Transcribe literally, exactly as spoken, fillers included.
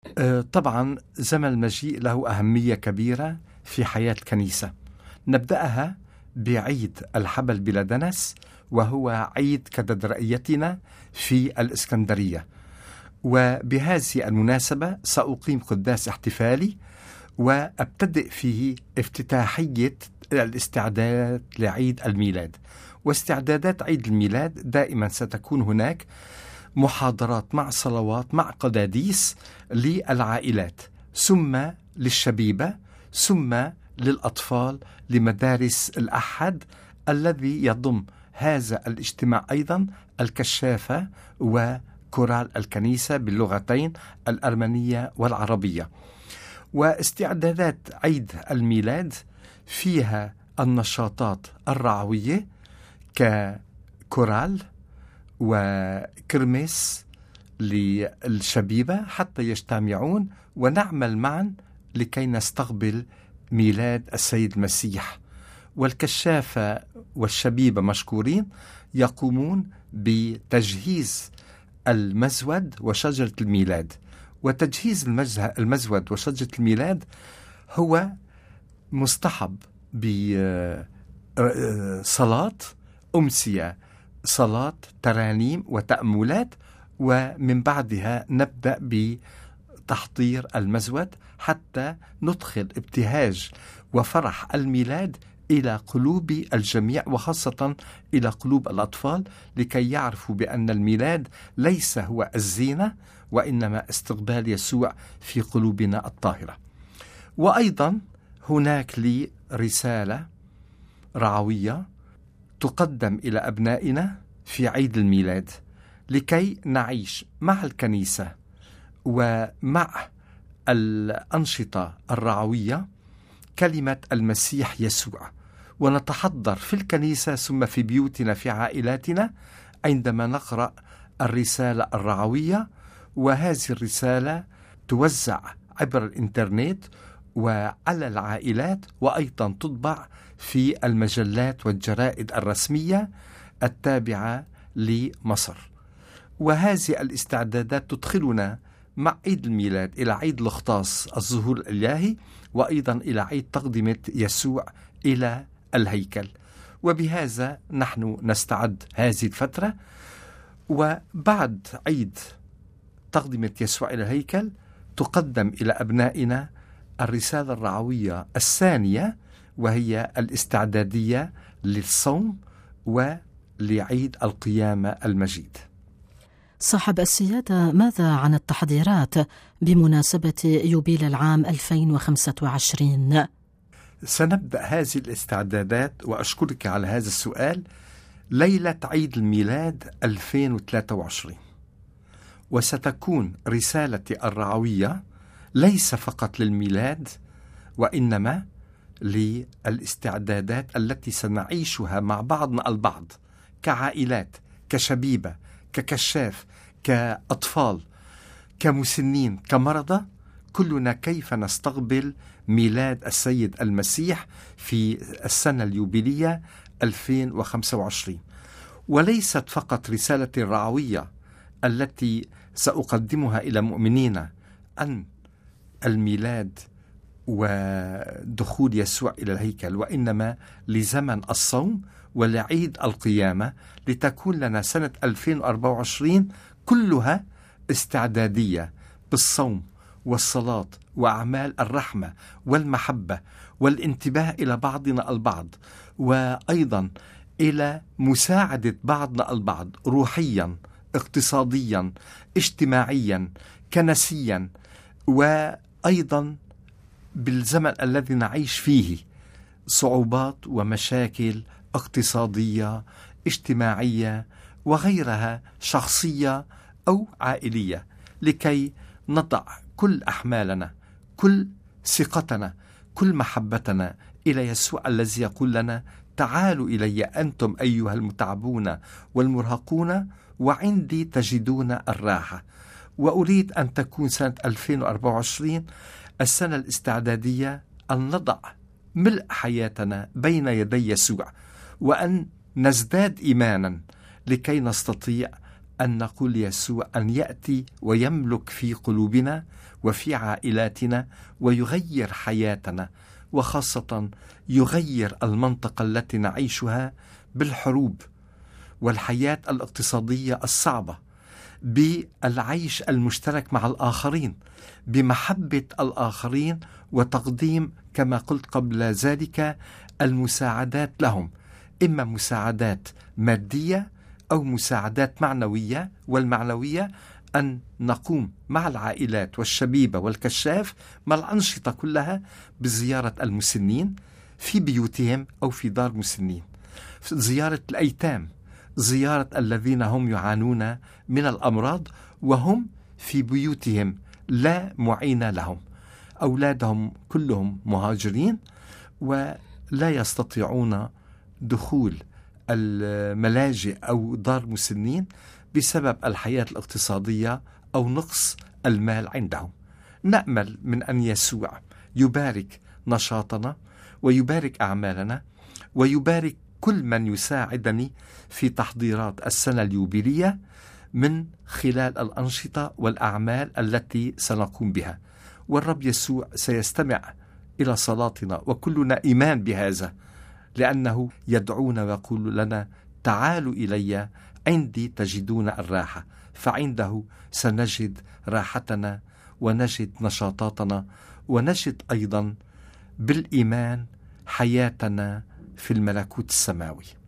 آه، طبعا زمن المجيء له أهمية كبيرة في حياة الكنيسة. نبدأها بعيد الحبل بلا دنس، وهو عيد كاتدرائيتنا في الإسكندرية. وبهذه المناسبة سأقيم قداس احتفالي وأبتدئ فيه افتتاحية الاستعداد لعيد الميلاد. واستعدادات عيد الميلاد دائما ستكون هناك محاضرات مع صلوات مع قداديس للعائلات، ثم للشبيبة، ثم للأطفال لمدارس الأحد، الذي يضم هذا الاجتماع أيضا الكشافة وكورال الكنيسة باللغتين الأرمنية والعربية. واستعدادات عيد الميلاد فيها النشاطات الرعوية ككورال وكرمس للشبيبة حتى يجتمعون ونعمل معا لكي نستقبل ميلاد السيد المسيح. والكشافة والشبيبة مشكورين يقومون بتجهيز المزود وشجرة الميلاد. وتجهيز المزود وشجرة الميلاد هو مصطحب بصلاة أمسية، صلاة ترانيم وتأملات، ومن بعدها نبدأ بتحضير المزود حتى ندخل ابتهاج وفرح الميلاد إلى قلوب الجميع، وخاصة إلى قلوب الأطفال، لكي يعرفوا بأن الميلاد ليس هو الزينة، وإنما استقبال يسوع في قلوبنا الطاهرة. وأيضا هناك لي رسالة رعوية تقدم إلى أبنائنا في عيد الميلاد لكي نعيش مع الكنيسة ومع الأنشطة الرعوية كلمة المسيح يسوع، ونتحضر في الكنيسة ثم في بيوتنا في عائلاتنا عندما نقرأ الرسالة الرعوية. وهذه الرسالة توزع عبر الإنترنت وعلى العائلات، وأيضا تطبع في المجلات والجرائد الرسمية التابعة لمصر. وهذه الاستعدادات تدخلنا مع عيد الميلاد إلى عيد الاختصاص الظهور الإلهي، وأيضا إلى عيد تقدمة يسوع إلى الهيكل. وبهذا نحن نستعد هذه الفترة. وبعد عيد تقدمة يسوع إلى الهيكل تقدم إلى أبنائنا الرسالة الرعوية الثانية، وهي الاستعدادية للصوم ولعيد القيامة المجيد. صاحب السيادة، ماذا عن التحضيرات بمناسبة يوبيل العام ألفين وخمسة وعشرين؟ سنبدأ هذه الاستعدادات، وأشكرك على هذا السؤال، ليلة عيد الميلاد ألفين وثلاثة وعشرين. وستكون رسالتي الرعوية ليس فقط للميلاد، وإنما للاستعدادات التي سنعيشها مع بعضنا البعض كعائلات، كشبيبة، ككشاف، كأطفال، كمسنين، كمرضى، كلنا كيف نستقبل ميلاد السيد المسيح في السنة اليوبيلية ألفين وخمسة وعشرين. وليست فقط رسالتي الرعوية التي سأقدمها إلى مؤمنين أن الميلاد ودخول يسوع إلى الهيكل، وإنما لزمن الصوم ولعيد القيامة، لتكون لنا سنة ألفين وأربعة وعشرين كلها استعدادية بالصوم والصلاة وأعمال الرحمة والمحبة والانتباه إلى بعضنا البعض، وأيضا إلى مساعدة بعضنا البعض روحيا، اقتصاديا، اجتماعيا، كنسيا. وأيضا بالزمن الذي نعيش فيه صعوبات ومشاكل اقتصادية، اجتماعية، وغيرها شخصية أو عائلية، لكي نضع كل أحمالنا، كل ثقتنا، كل محبتنا إلى يسوع الذي يقول لنا: تعالوا إلي أنتم أيها المتعبون والمرهقون وعندي تجدون الراحة. وأريد أن تكون سنة ألفين وأربعة وعشرين السنة الاستعدادية، أن نضع ملء حياتنا بين يدي يسوع، وأن نزداد إيمانا لكي نستطيع أن نقول يسوع أن يأتي ويملك في قلوبنا وفي عائلاتنا ويغير حياتنا، وخاصة يغير المنطقة التي نعيشها بالحروب والحياة الاقتصادية الصعبة، بالعيش المشترك مع الآخرين، بمحبة الآخرين، وتقديم كما قلت قبل ذلك المساعدات لهم، إما مساعدات مادية أو مساعدات معنوية. والمعنوية أن نقوم مع العائلات والشبيبة والكشاف مع الأنشطة كلها بزيارة المسنين في بيوتهم أو في دار مسنين، زيارة الأيتام، زيارة الذين هم يعانون من الأمراض وهم في بيوتهم لا معين لهم، أولادهم كلهم مهاجرين ولا يستطيعون دخول الملاجئ أو دار مسنين بسبب الحياة الاقتصادية أو نقص المال عندهم. نأمل من أن يسوع يبارك نشاطنا ويبارك أعمالنا ويبارك كل من يساعدني في تحضيرات السنة اليوبيلية من خلال الأنشطة والأعمال التي سنقوم بها. والرب يسوع سيستمع إلى صلاتنا وكلنا إيمان بهذا، لأنه يدعونا ويقول لنا تعالوا إلي عندي تجدون الراحة، فعنده سنجد راحتنا ونجد نشاطاتنا ونجد أيضا بالإيمان حياتنا في الملكوت السماوي.